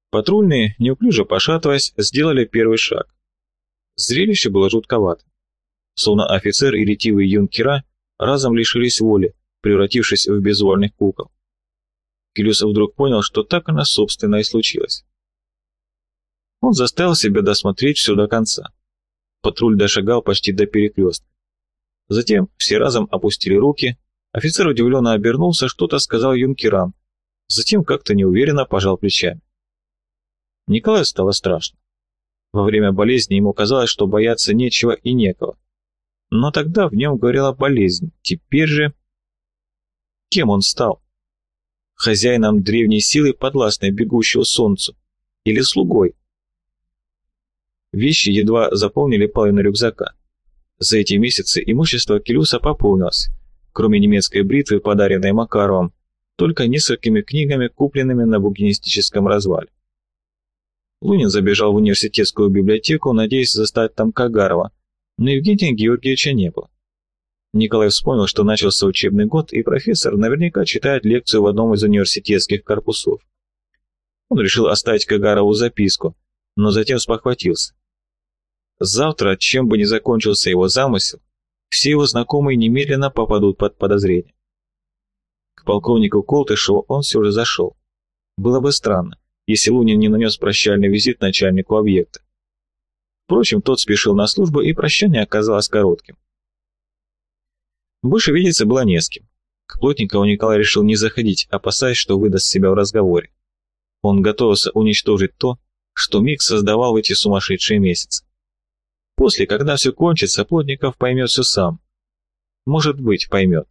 Патрульные, неуклюже пошатываясь, сделали первый шаг. Зрелище было жутковато. Словно офицер и ретивые юнкера разом лишились воли, превратившись в безвольных кукол. Келюс вдруг понял, что так оно, собственно, и случилось. Он заставил себя досмотреть все до конца. Патруль дошагал почти до перекрестка. Затем все разом опустили руки, офицер удивленно обернулся, что-то сказал юнкерам, затем как-то неуверенно пожал плечами. Николаю стало страшно. Во время болезни ему казалось, что бояться нечего и некого. Но тогда в нем говорила болезнь, теперь же... Кем он стал? Хозяином древней силы, подвластной бегущему солнцу? Или слугой? Вещи едва заполнили половину рюкзака. За эти месяцы имущество Келюса пополнилось, кроме немецкой бритвы, подаренной Макаровым, только несколькими книгами, купленными на букинистическом развале. Лунин забежал в университетскую библиотеку, надеясь застать там Кагарова, но Евгения Георгиевича не было. Николай вспомнил, что начался учебный год, и профессор наверняка читает лекцию в одном из университетских корпусов. Он решил оставить Кагарову записку, но затем спохватился. Завтра, чем бы ни закончился его замысел, все его знакомые немедленно попадут под подозрение. К полковнику Колтышеву он все же зашел. Было бы странно, если Лунин не нанес прощальный визит начальнику объекта. Впрочем, тот спешил на службу, и прощание оказалось коротким. Больше видеться было не с кем. К Плотникову Николай решил не заходить, опасаясь, что выдаст себя в разговоре. Он готовился уничтожить то, что Мик создавал в эти сумасшедшие месяцы. После, когда все кончится, Плотников поймет все сам. Может быть, поймет.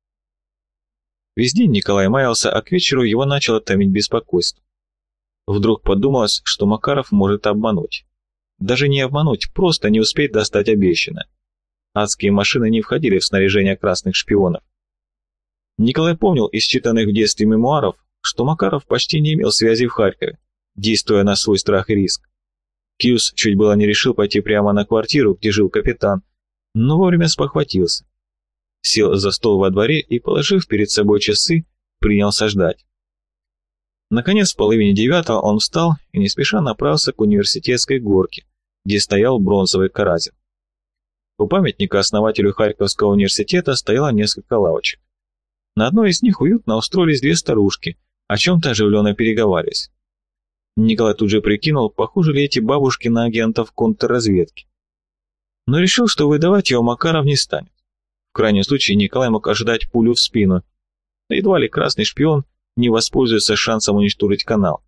Весь день Николай маялся, а к вечеру его начало томить беспокойство. Вдруг подумалось, что Макаров может обмануть. Даже не обмануть, просто не успеть достать обещанное. Адские машины не входили в снаряжение красных шпионов. Николай помнил из читанных в детстве мемуаров, что Макаров почти не имел связи в Харькове, действуя на свой страх и риск. Кьюс чуть было не решил пойти прямо на квартиру, где жил капитан, но вовремя спохватился. Сел за стол во дворе и, положив перед собой часы, принялся ждать. Наконец, в половине 9 он встал и не спеша направился к университетской горке, где стоял бронзовый Каразин. У памятника основателю Харьковского университета стояло несколько лавочек. На одной из них уютно устроились две старушки, о чем-то оживленно переговариваясь. Николай тут же прикинул, похожи ли эти бабушки на агентов контрразведки. Но решил, что выдавать его Макаров не станет. В крайнем случае Николай мог ожидать пулю в спину. Но едва ли красный шпион не воспользуется шансом уничтожить канал.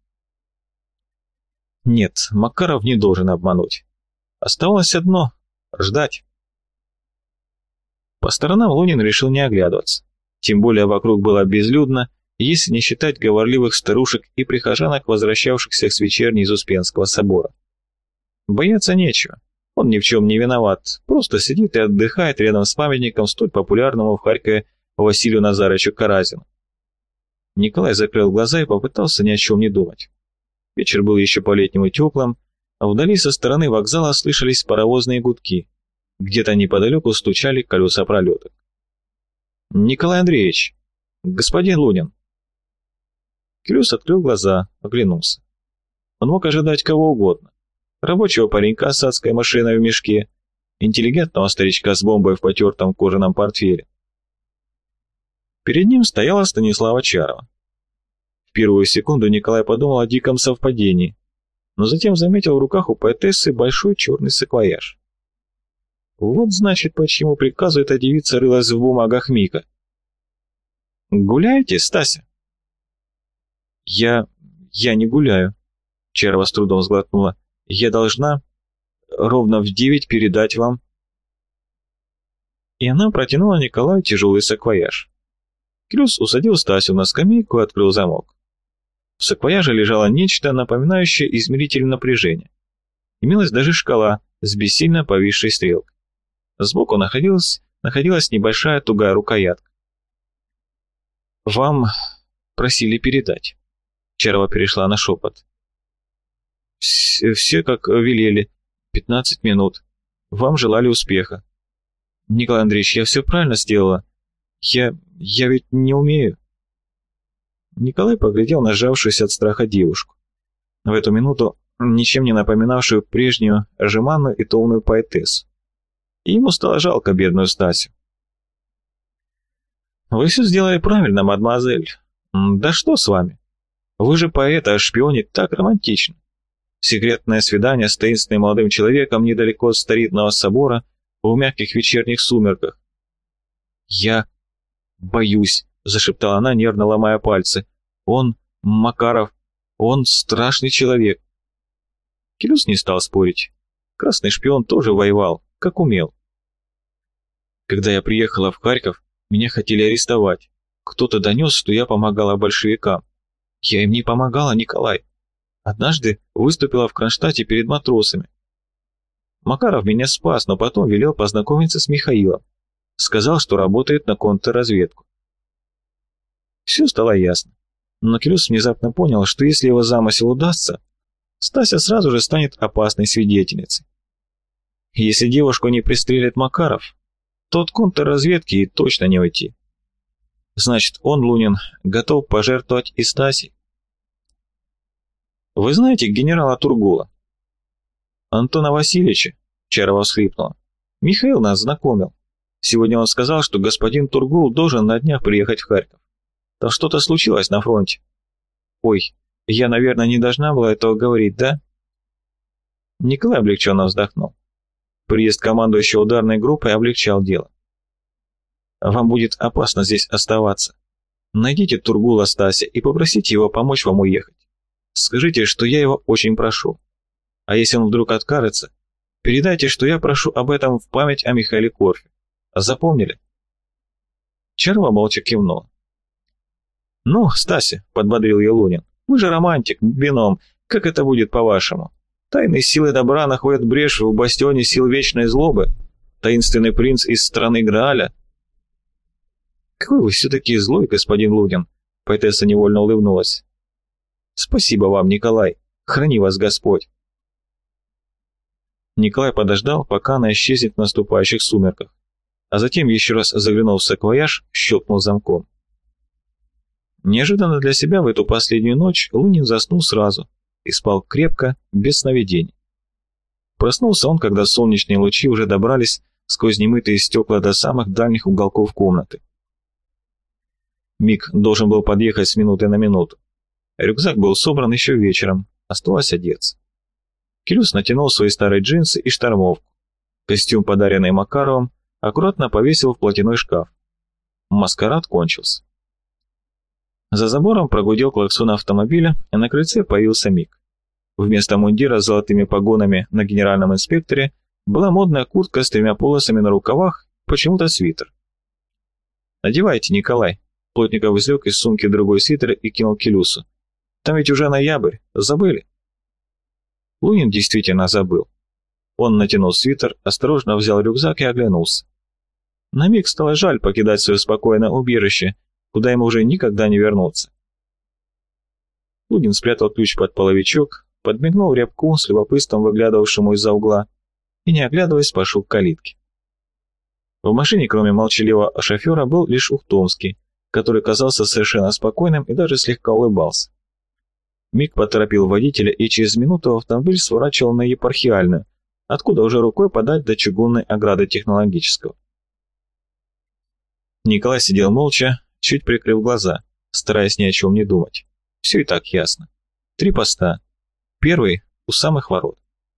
Нет, Макаров не должен обмануть. Оставалось одно — ждать. По сторонам Лунин решил не оглядываться. Тем более вокруг было безлюдно, если не считать говорливых старушек и прихожанок, возвращавшихся с вечерни из Успенского собора. Бояться нечего. Он ни в чем не виноват, просто сидит и отдыхает рядом с памятником столь популярному в Харькове Василию Назаровичу Каразину. Николай закрыл глаза и попытался ни о чем не думать. Вечер был еще по-летнему теплым, а вдали со стороны вокзала слышались паровозные гудки. Где-то неподалеку стучали колеса пролеток. «Николай Андреевич! Господин Лунин!» Келюс открыл глаза, оглянулся. Он мог ожидать кого угодно. Рабочего паренька с адской машиной в мешке, интеллигентного старичка с бомбой в потертом кожаном портфеле. Перед ним стояла Станислава Чарова. В первую секунду Николай подумал о диком совпадении, но затем заметил в руках у поэтессы большой черный саквояж. Вот значит, почему приказу эта девица рылась в бумагах Мика. «Гуляете, Стася?» «Я не гуляю», — Чарова с трудом сглотнула. «Я должна ровно в 9 передать вам». И она протянула Николаю тяжелый саквояж. Келюс усадил Стасю на скамейку и открыл замок. В саквояже лежало нечто, напоминающее измеритель напряжения. Имелась даже шкала с бессильно повисшей стрелкой. Сбоку находилась небольшая тугая рукоятка. «Вам просили передать». Чарова перешла на шепот. «Все как велели. 15 минут. Вам желали успеха». «Николай Андреевич, я все правильно сделала. Я ведь не умею». Николай поглядел на сжавшуюся от страха девушку. в эту минуту ничем не напоминавшую прежнюю жеманную и томную поэтессу. И ему стало жалко бедную Стасю. «Вы все сделали правильно, мадемуазель. Да что с вами? Вы же поэт, а шпионить так романтично. Секретное свидание с таинственным молодым человеком недалеко от старинного собора в мягких вечерних сумерках. «Я боюсь», — зашептала она, нервно ломая пальцы. «Он, Макаров, он страшный человек». Келюс не стал спорить. Красный шпион тоже воевал, как умел. Когда я приехала в Харьков, меня хотели арестовать. Кто-то донес, что я помогала большевикам. Я им не помогала, Николай. Однажды выступила в Кронштадте перед матросами. Макаров меня спас, но потом велел познакомиться с Михаилом. Сказал, что работает на контрразведку. Все стало ясно. Но Келюс внезапно понял, что если его замысел удастся, Стася сразу же станет опасной свидетельницей. Если девушку не пристрелит Макаров, то от контрразведки ей точно не уйти. Значит, он, Лунин, готов пожертвовать и Стасей. «Вы знаете генерала Тургула?» «Антона Васильевича», — Чарова всхлипнула. «Михаил нас знакомил. Сегодня он сказал, что господин Тургул должен на днях приехать в Харьков. Там что-то случилось на фронте. Ой, я, наверное, не должна была этого говорить, да?» Николай облегченно вздохнул. Приезд командующего ударной группой облегчал дело. «Вам будет опасно здесь оставаться. Найдите Тургула, Стася, и попросите его помочь вам уехать. Скажите, что я его очень прошу. А если он вдруг откажется, передайте, что я прошу об этом в память о Михаиле Корфе. Запомнили?» Чарова молча кивнула. «Ну, Стася», — подбодрил ее Лунин, — «вы же романтик, бином, как это будет по-вашему? Тайные силы добра находят брешь в бастионе сил вечной злобы? Таинственный принц из страны Грааля?» «Какой вы все-таки злой, господин Лунин», — поэтесса невольно улыбнулась. «Спасибо вам, Николай, храни вас Господь». Николай подождал, пока она исчезнет в наступающих сумерках, а затем еще раз заглянул в саквояж, щелкнул замком. Неожиданно для себя в эту последнюю ночь Лунин заснул сразу и спал крепко, без сновидений. Проснулся он, когда солнечные лучи уже добрались сквозь немытые стекла до самых дальних уголков комнаты. Мик должен был подъехать с минуты на минуту. Рюкзак был собран еще вечером, осталось одеться. Келюс натянул свои старые джинсы и штормовку. Костюм, подаренный Макаровым, аккуратно повесил в платяной шкаф. Маскарад кончился. За забором прогудел клаксон автомобиля, и на крыльце появился Мик. Вместо мундира с золотыми погонами на генеральном инспекторе была модная куртка с 3 полосами на рукавах, почему-то свитер. «Надевайте, Николай», — Плотников извлек из сумки другой свитер и кинул Келюсу. «Там ведь уже ноябрь, забыли?» Лунин действительно забыл. Он натянул свитер, осторожно взял рюкзак и оглянулся. На миг стало жаль покидать свое спокойное убежище, куда ему уже никогда не вернуться. Лунин спрятал ключ под половичок, подмигнул рябку с любопытством выглядывавшему из-за угла и, не оглядываясь, пошел к калитке. В машине, кроме молчаливого шофера, был лишь Ухтомский, который казался совершенно спокойным и даже слегка улыбался. Мик поторопил водителя, и через минуту автомобиль сворачивал на Епархиальную, откуда уже рукой подать до чугунной ограды Технологического. Николай сидел молча, чуть прикрыв глаза, стараясь ни о чем не думать. Все и так ясно. 3 поста. Первый у самых ворот.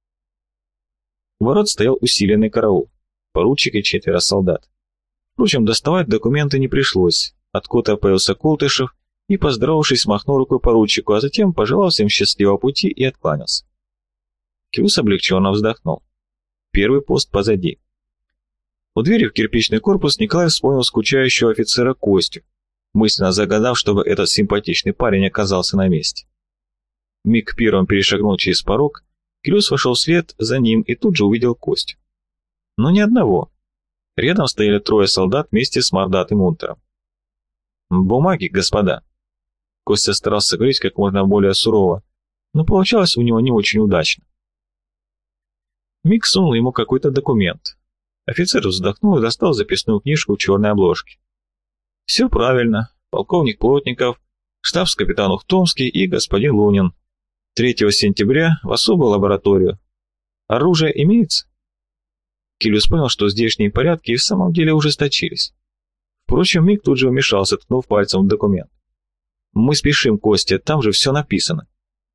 У ворот стоял усиленный караул, поручик и 4 солдат. Впрочем, доставать документы не пришлось. Откуда появился Колтышев и, поздоровавшись, махнул рукой поручику, а затем пожелал всем счастливого пути и откланялся. Келюс облегченно вздохнул. Первый пост позади. У двери в кирпичный корпус Николай вспомнил скучающего офицера Костю, мысленно загадав, чтобы этот симпатичный парень оказался на месте. Мик первым перешагнул через порог, Келюс вошел вслед за ним и тут же увидел Костю. Но ни одного. Рядом стояли 3 солдат вместе с мордатым унтером. «Бумаги, господа». Костя старался говорить как можно более сурово, но получалось у него не очень удачно. Мик сунул ему какой-то документ. Офицер вздохнул и достал записную книжку в черной обложке. «Все правильно. Полковник Плотников, штабс-капитан Ухтомский и господин Лунин. 3 сентября в особую лабораторию. Оружие имеется?» Килюс понял, что здешние порядки и в самом деле ужесточились. Впрочем, Мик тут же вмешался, ткнув пальцем в документ. «Мы спешим, Костя, там же все написано».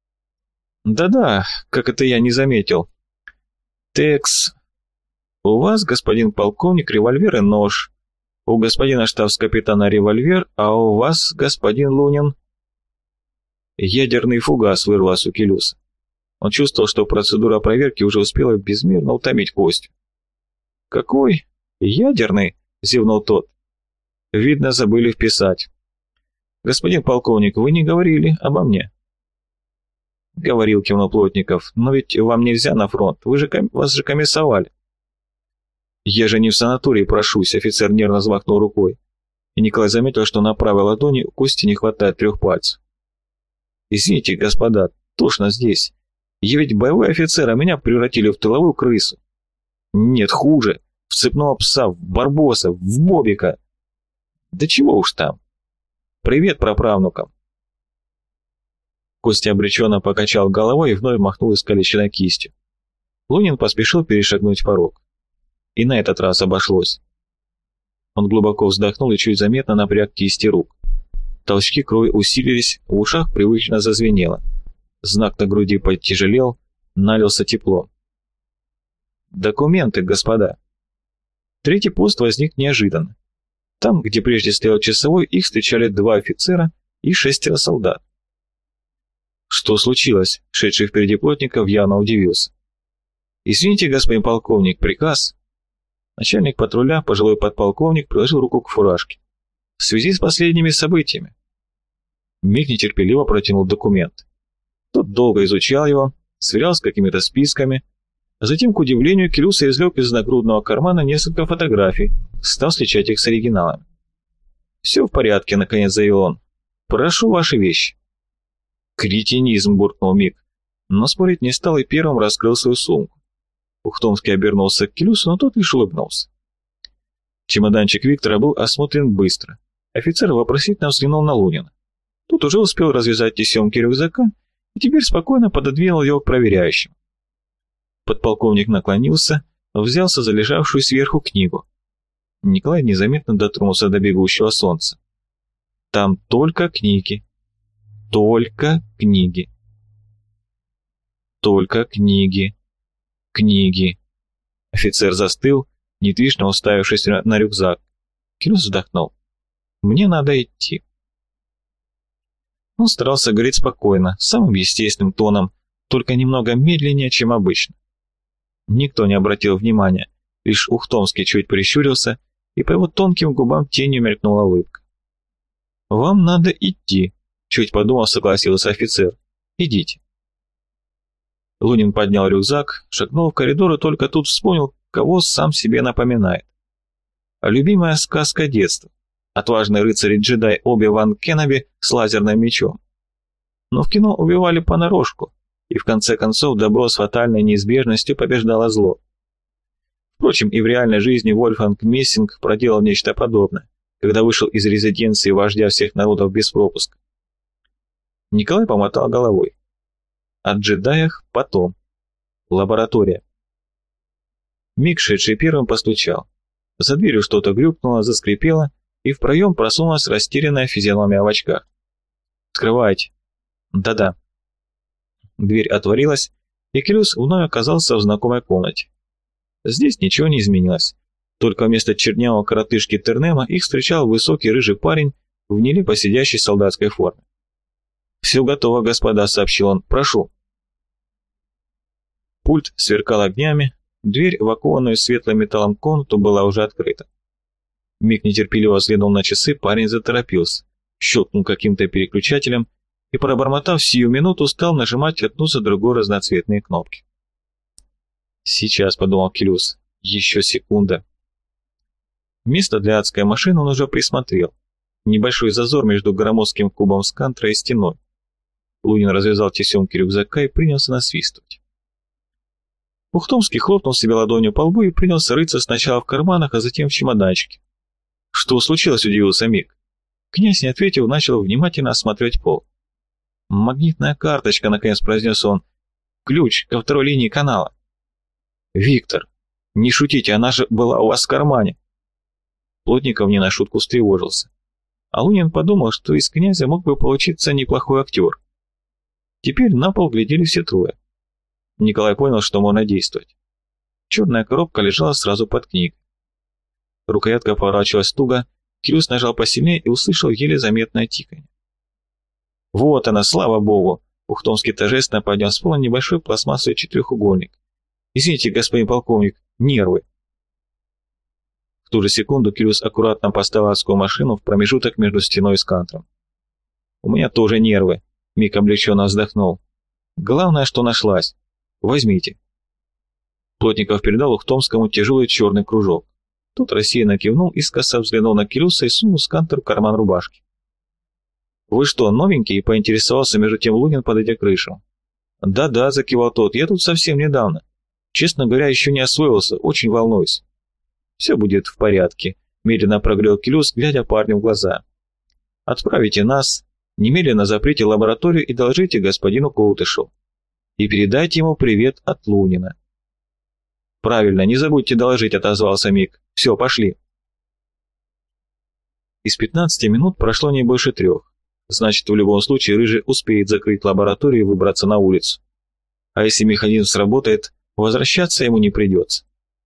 «Да-да, как это я не заметил. Текс. У вас, господин полковник, револьвер и нож. У господина штабс-капитана револьвер, а у вас, господин Лунин...» Ядерный фугас вырвался у Килюса. Он чувствовал, что процедура проверки уже успела безмерно утомить Костю. «Какой? Ядерный?» — зевнул тот. «Видно, забыли вписать. Господин полковник, вы не говорили обо мне». «Говорил», — кивнул Плотников, — «но ведь вам нельзя на фронт, вас же комиссовали». «Я же не в санатории прошусь», — офицер нервно взмахнул рукой. И Николай заметил, что на правой ладони у Кости не хватает 3 пальцев. «Извините, господа, тошно здесь. Я ведь боевой офицер, а меня превратили в тыловую крысу. Нет, хуже, в цепного пса, в барбоса, в бобика. Да чего уж там. Привет праправнукам». Костя обреченно покачал головой и вновь махнул искалеченной кистью. Лунин поспешил перешагнуть порог. И на этот раз обошлось. Он глубоко вздохнул и чуть заметно напряг кисти рук. Толчки крови усилились, в ушах привычно зазвенело. Знак на груди потяжелел, налился теплом. «Документы, господа». 3-й пост возник неожиданно. Там, где прежде стоял часовой, их встречали 2 офицера и 6 солдат. «Что случилось?» — шедший впереди Плотников явно удивился. «Извините, господин полковник, приказ». Начальник патруля, пожилой подполковник, приложил руку к фуражке. «В связи с последними событиями». Миг нетерпеливо протянул документ. Тот долго изучал его, сверял с какими-то списками. Затем, к удивлению, Килюс извлек из нагрудного кармана несколько фотографий, стал встречать их с оригиналами. «Все в порядке», — наконец заявил он. «Прошу ваши вещи». «Кретинизм», — буркнул Мик, но спорить не стал и первым раскрыл свою сумку. Ухтомский обернулся к Килюсу, но тот лишь улыбнулся. Чемоданчик Виктора был осмотрен быстро. Офицер вопросительно взглянул на Лунина. Тот уже успел развязать тесемки рюкзака и теперь спокойно пододвинул его к проверяющим. Подполковник наклонился, взялся за лежавшую сверху книгу. Николай незаметно дотронулся до бегущего солнца. «Там только книги. Только книги. Только книги. Книги». Офицер застыл, недвижно уставившись на рюкзак. Килюс вздохнул. «Мне надо идти». Он старался говорить спокойно, самым естественным тоном, только немного медленнее, чем обычно. Никто не обратил внимания, лишь Ухтомский чуть прищурился, и по его тонким губам тенью мелькнула улыбка. «Вам надо идти», — чуть подумав, согласился офицер. «Идите». Лунин поднял рюкзак, шагнул в коридор и только тут вспомнил, кого сам себе напоминает. Любимая сказка детства. Отважный рыцарь-джедай Оби-Ван Кеноби с лазерным мечом. Но в кино убивали понарошку, и в конце концов добро с фатальной неизбежностью побеждало зло. Впрочем, и в реальной жизни Вольфганг Мессинг проделал нечто подобное, когда вышел из резиденции вождя всех народов без пропуска. Николай помотал головой. О джедаях потом. Лаборатория. Мик, шедший первым, постучал. За дверью что-то грюкнуло, заскрипело, и в проем просунулась растерянная физиономия в очках. «Открывайте». «Да-да». Дверь отворилась, и Килюс вновь оказался в знакомой комнате. Здесь ничего не изменилось. Только вместо чернявого коротышки Тернема их встречал высокий рыжий парень в нелепо сидящей солдатской форме. «Все готово, господа», — сообщил он. «Прошу». Пульт сверкал огнями, дверь в окованную светлым металлом комнату была уже открыта. Мик нетерпеливо взглянул на часы, парень заторопился, щелкнул каким-то переключателем и, пробормотав сию минуту, стал нажимать одну за другой разноцветные кнопки. «Сейчас», — подумал Килюс, — «еще секунда». Место для адской машины он уже присмотрел. Небольшой зазор между громоздким кубом скантера и стеной. Лунин развязал тесемки рюкзака и принялся насвистывать. Ухтомский хлопнул себе ладонью по лбу и принялся рыться сначала в карманах, а затем в чемоданчике. «Что случилось?» — удивился Мик. Князь, не ответив, начал внимательно осматривать пол. «Магнитная карточка», — наконец произнес он. «Ключ ко второй линии канала». «Виктор, не шутите, она же была у вас в кармане». Плотников не на шутку встревожился. А Лунин подумал, что из князя мог бы получиться неплохой актер. Теперь на пол глядели все трое. Николай понял, что можно действовать. Черная коробка лежала сразу под книгой. Рукоятка поворачивалась туго, Кирюс нажал посильнее и услышал еле заметное тиканье. «Вот она, слава богу!» Ухтомский торжественно поднял с пола небольшой пластмассовый четырехугольник. «Извините, господин полковник, нервы!» В ту же секунду Кирюс аккуратно поставил адскую машину в промежуток между стеной и скантером. «У меня тоже нервы», — Мик облегченно вздохнул. «Главное, что нашлась. Возьмите». Плотников передал Ухтомскому тяжелый черный кружок. Тот рассеянно кивнул и скоса взглянул на Кирюса и сунул скантер в карман рубашки. «Вы что, новенький?» — поинтересовался между тем Лунин, подойдя к крышу. «Да-да», — закивал тот, — «я тут совсем недавно. Честно говоря, еще не освоился, очень волнуюсь». «Все будет в порядке», — медленно прогрел Кирюс, глядя парню в глаза. «Отправите нас, немедленно заприте лабораторию и доложите господину Коутышу. И передайте ему привет от Лунина». «Правильно, не забудьте доложить», — отозвался Мик. «Все, пошли». Из 15 минут прошло не больше 3. Значит, в любом случае Рыжий успеет закрыть лабораторию и выбраться на улицу. А если механизм сработает, возвращаться ему не придется.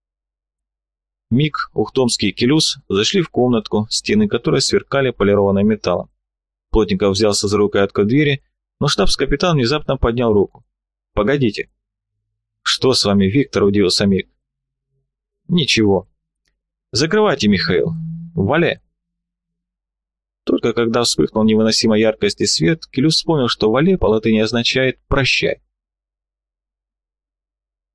Мик, Ухтомский и Кирюс зашли в комнатку, стены которой сверкали полированным металлом. Плотников взялся за рукоятку двери, но штабс-капитан внезапно поднял руку. «Погодите». «Что с вами, Виктор?» — удивился Мик. «Ничего. Закрывайте, Михаил. Валя». Только когда вспыхнул невыносимо яркости свет, Кирюс вспомнил, что «вале» по латыни означает «прощай».